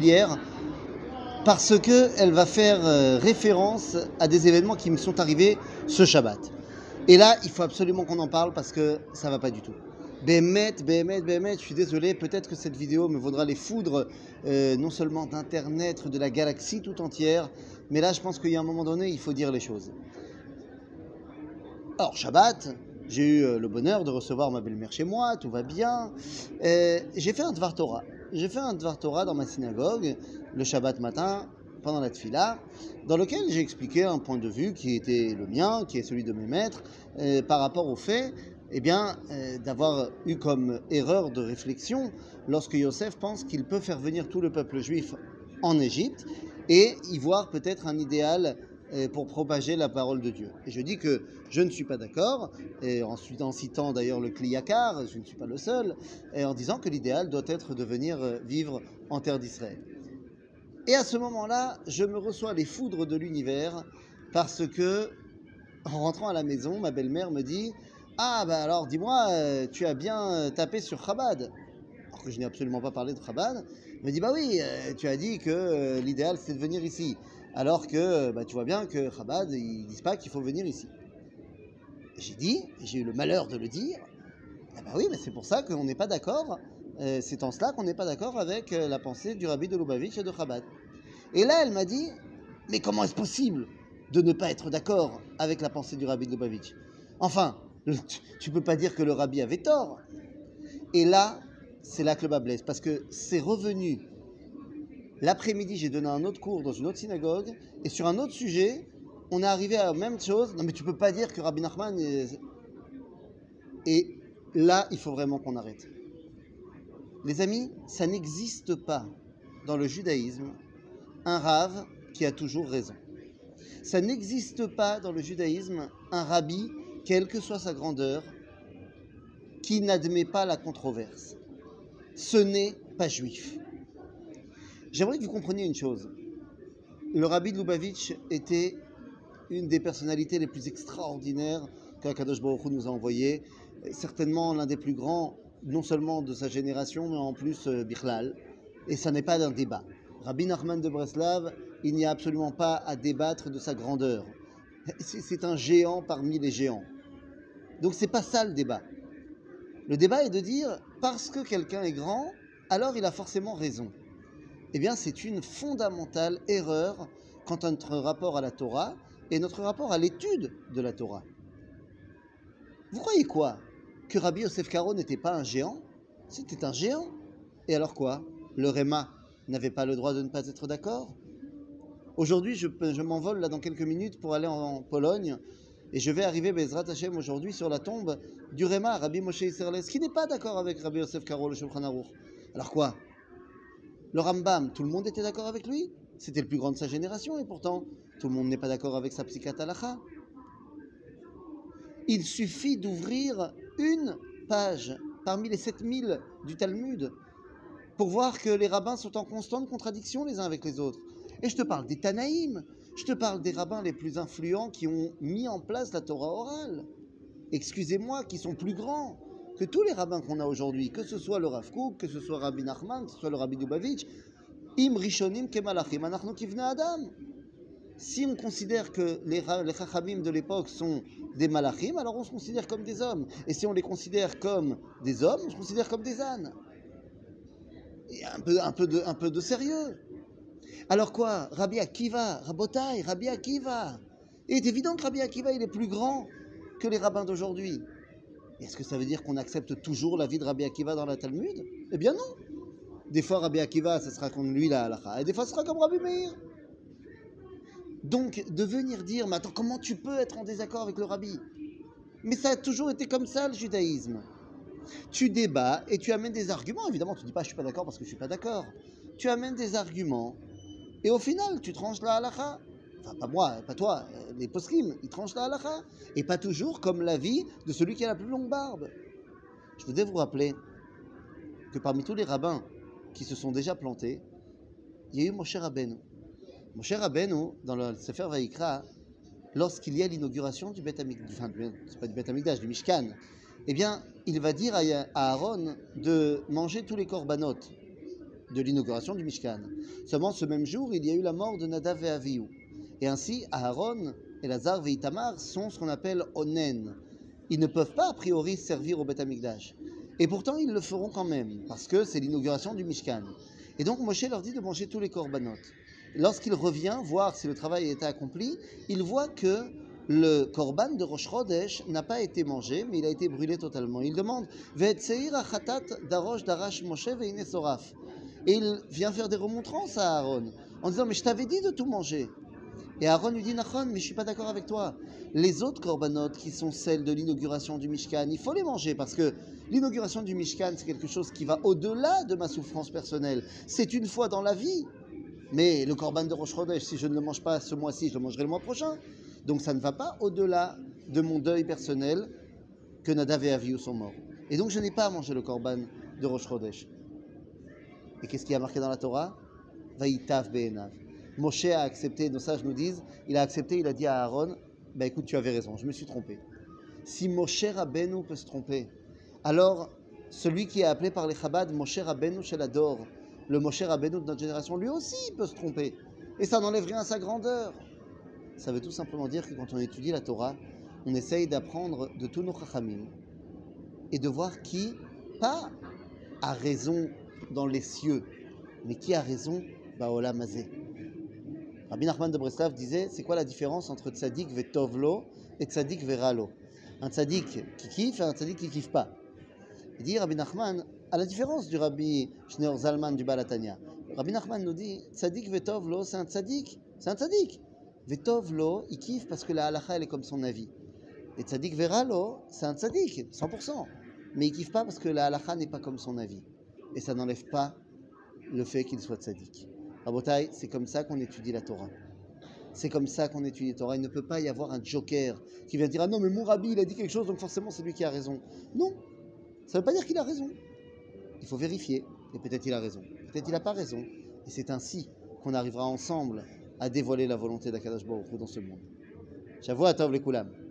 particulière parce qu'elle va faire référence à des événements qui me sont arrivés ce Shabbat. Et là, il faut absolument qu'on en parle parce que ça va pas du tout. Béhémet, je suis désolé, peut-être que cette vidéo me vaudra les foudres non seulement d'Internet, de la galaxie tout entière, mais là, je pense qu'il y a un moment donné, il faut dire les choses. Alors, Shabbat, j'ai eu le bonheur de recevoir ma belle-mère chez moi, tout va bien. J'ai fait un Dvar Torah. J'ai fait un Dvar Torah dans ma synagogue, le Shabbat matin, pendant la tfila, dans lequel j'ai expliqué un point de vue qui était le mien, qui est celui de mes maîtres, par rapport au fait d'avoir eu comme erreur de réflexion lorsque Yosef pense qu'il peut faire venir tout le peuple juif en Égypte et y voir peut-être un idéal pour propager la parole de Dieu. Et je dis que je ne suis pas d'accord, et ensuite en citant d'ailleurs le Kliyakar, je ne suis pas le seul, et en disant que l'idéal doit être de venir vivre en terre d'Israël. Et à ce moment-là, je me reçois les foudres de l'univers parce que, en rentrant à la maison, ma belle-mère me dit « Ah, bah alors dis-moi, tu as bien tapé sur Chabad ?» Alors que je n'ai absolument pas parlé de Chabad. Elle me dit « Bah oui, tu as dit que l'idéal c'est de venir ici. » Alors que tu vois bien que Chabad, ils disent pas qu'il faut venir ici. J'ai eu le malheur de le dire, ah bah oui, mais c'est pour ça qu'on n'est pas d'accord, c'est en cela qu'on n'est pas d'accord avec la pensée du Rabbi de Lubavitch et de Chabad. Et là, elle m'a dit, mais comment est-ce possible de ne pas être d'accord avec la pensée du Rabbi de Lubavitch? Enfin, tu peux pas dire que le Rabbi avait tort. Et là, c'est là que le bas blesse, parce que c'est revenu. L'après-midi, j'ai donné un autre cours dans une autre synagogue, et sur un autre sujet, on est arrivé à la même chose. Non, mais tu peux pas dire que Rabbi Nachman est... Et là, il faut vraiment qu'on arrête. Les amis, ça n'existe pas dans le judaïsme un rave qui a toujours raison. Ça n'existe pas dans le judaïsme un rabbi, quelle que soit sa grandeur, qui n'admet pas la controverse. Ce n'est pas juif. J'aimerais que vous compreniez une chose. Le rabbi de Lubavitch était une des personnalités les plus extraordinaires qu'Akadosh Baruch Hu nous a envoyées. Certainement l'un des plus grands, non seulement de sa génération, mais en plus Bichlal. Et ça n'est pas d'un débat. Rabbi Nachman de Breslav, il n'y a absolument pas à débattre de sa grandeur. C'est un géant parmi les géants. Donc c'est pas ça le débat. Le débat est de dire, parce que quelqu'un est grand, alors il a forcément raison. Eh bien, c'est une fondamentale erreur quant à notre rapport à la Torah et notre rapport à l'étude de la Torah. Vous croyez quoi? Que Rabbi Yosef Karo n'était pas un géant? C'était un géant. Et alors quoi? Le Réma n'avait pas le droit de ne pas être d'accord? Aujourd'hui, je m'envole là dans quelques minutes pour aller en Pologne et je vais arriver, Bezrat Hashem, aujourd'hui sur la tombe du Réma, Rabbi Moshe Isserles, qui n'est pas d'accord avec Rabbi Yosef Karo, le Shulchan Aruch. Alors quoi? Le Rambam, tout le monde était d'accord avec lui? C'était le plus grand de sa génération et pourtant, tout le monde n'est pas d'accord avec sa Psikat Halacha. Il suffit d'ouvrir une page parmi les 7000 du Talmud pour voir que les rabbins sont en constante contradiction les uns avec les autres. Et je te parle des Tanaïm, je te parle des rabbins les plus influents qui ont mis en place la Torah orale. Excusez-moi, qui sont plus grands que tous les rabbins qu'on a aujourd'hui, que ce soit le Rav Kook, que ce soit Rabbi Nachman, que ce soit le Rabbi Lubavitch, Im Rishonim Kemalachim, Anachnu Kivnei Adam. Si on considère que les Chachamim de l'époque sont des Malachim, alors on se considère comme des hommes. Et si on les considère comme des hommes, on se considère comme des ânes. Et un peu de sérieux. Alors quoi? Rabbi Akiva, Rabotai, Rabbi Akiva. Il est évident que Rabbi Akiva, il est plus grand que les rabbins d'aujourd'hui. Est-ce que ça veut dire qu'on accepte toujours l'avis de Rabbi Akiva dans la Talmud? Eh bien non. Des fois, Rabbi Akiva, ce sera comme lui la halakha, et des fois, ce sera comme Rabbi Meir. Donc, de venir dire, mais attends, comment tu peux être en désaccord avec le Rabbi? Mais ça a toujours été comme ça, le judaïsme. Tu débats et tu amènes des arguments. Évidemment, tu ne dis pas, je ne suis pas d'accord parce que je ne suis pas d'accord. Tu amènes des arguments et au final, tu tranches la halakha. Enfin, pas moi, pas toi, les poskim, ils tranchent la halakha. Et pas toujours comme l'avis de celui qui a la plus longue barbe. Je voudrais vous rappeler que parmi tous les rabbins qui se sont déjà plantés, il y a eu Moshe Rabbeinu. Moshe Rabbeinu, dans le Sefer Vayikra, lorsqu'il y a l'inauguration du Beth Amikdash, enfin, c'est pas du Beth Amikdash, du Mishkan, eh bien, il va dire à Aaron de manger tous les korbanot de l'inauguration du Mishkan. Seulement ce même jour, il y a eu la mort de Nadav et Avihu. Et ainsi, Aaron, Elazar et Itamar sont ce qu'on appelle Onen. Ils ne peuvent pas, a priori, servir au Beth Amikdash. Et pourtant, ils le feront quand même, parce que c'est l'inauguration du Mishkan. Et donc, Moshe leur dit de manger tous les korbanot. Lorsqu'il revient voir si le travail a été accompli, il voit que le korban de Rosh Chodesh n'a pas été mangé, mais il a été brûlé totalement. Il demande Ve'etseir achatat darosh darash Moshe ve'ine soraf. Et il vient faire des remontrances à Aaron en disant mais je t'avais dit de tout manger. Et Aaron lui dit Nachon, mais je suis pas d'accord avec toi. Les autres korbanot qui sont celles de l'inauguration du Mishkan, il faut les manger parce que l'inauguration du Mishkan c'est quelque chose qui va au-delà de ma souffrance personnelle. C'est une fois dans la vie. Mais le korban de Rosh Chodesh, si je ne le mange pas ce mois-ci, je le mangerai le mois prochain. Donc ça ne va pas au-delà de mon deuil personnel que Nadav et Avihu sont morts. Et donc je n'ai pas à manger le korban de Rosh Chodesh. Et qu'est-ce qui a marqué dans la Torah? Vaïtav be'enav. Moshe a accepté, nos sages nous disent, il a accepté, il a dit à Aaron, bah écoute, tu avais raison, je me suis trompé. Si Moshe Rabbeinu peut se tromper, alors celui qui est appelé par les Chabad, Moshe Rabbeinu shel Ador, le Moshe Rabbeinu de notre génération, lui aussi peut se tromper. Et ça n'enlève rien à sa grandeur. Ça veut tout simplement dire que quand on étudie la Torah, on essaye d'apprendre de tous nos chachamim et de voir qui, pas a raison dans les cieux, mais qui a raison Baolam Hazeh. Rabbi Nachman de Breslav disait, c'est quoi la différence entre tzaddik vetovlo et tzaddik veralo? Un tzaddik qui kiffe et un tzaddik qui kiffe pas. Il dit Rabbi Nachman, à la différence du Rabbi Shneur Zalman du Balatania, Rabbi Nachman nous dit, tzaddik vetovlo, c'est un tzaddik. Vetovlo, il kiffe parce que la halakha, elle est comme son avis. Et tzaddik veralo, c'est un tzaddik, 100%. Mais il kiffe pas parce que la halakha n'est pas comme son avis. Et ça n'enlève pas le fait qu'il soit tzaddik. Rabotai, c'est comme ça qu'on étudie la Torah. C'est comme ça qu'on étudie la Torah. Il ne peut pas y avoir un joker qui vient dire ah non, mais mon rabbi, il a dit quelque chose, donc forcément c'est lui qui a raison. Non, ça ne veut pas dire qu'il a raison. Il faut vérifier. Et peut-être il a raison. Peut-être il n'a pas raison. Et c'est ainsi qu'on arrivera ensemble à dévoiler la volonté d'Akadosh Baruch Hu dans ce monde. Shavua Tov lekoulam.